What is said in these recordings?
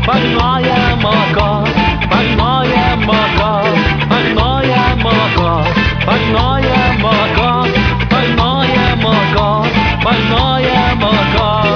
парное молоко, парное молоко, парное молоко, парное молоко, парное молоко, парное молоко.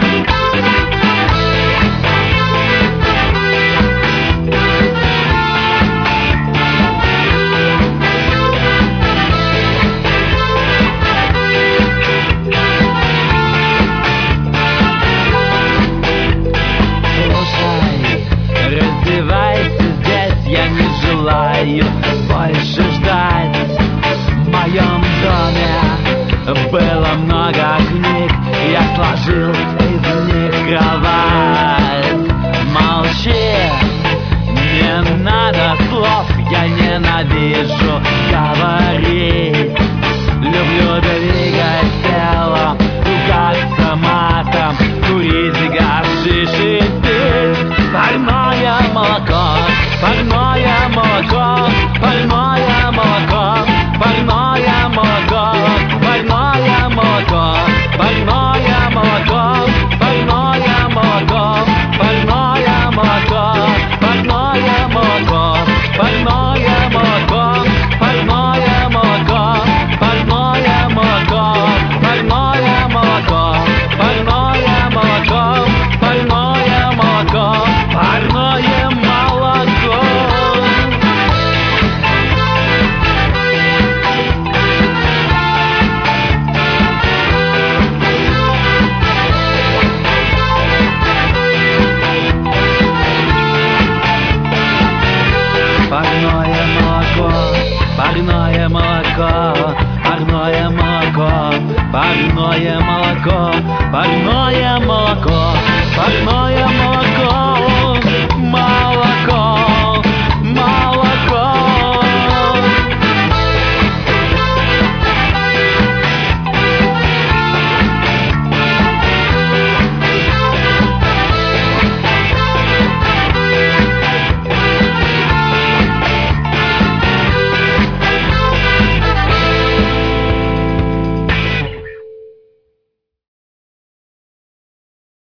Раздевайся здесь, я не желаю больше ждать. В моем доме было много книг, я сложил из них кровать. Молчи, не надо слов, я ненавижу говорить. Люблю двигать телом, ругаться матом, курить гашиш и пить. Парное молоко, парное молоко, парное молоко, парное молоко, парное молоко, парное молоко, парное молоко, парное молоко, парное молоко, парное молоко, парное молоко, парное молоко, парное молоко, парное молоко, парное молоко, парное молоко. Парное молоко, парное молоко, парное молоко, парное молоко, парное молоко, парное молоко.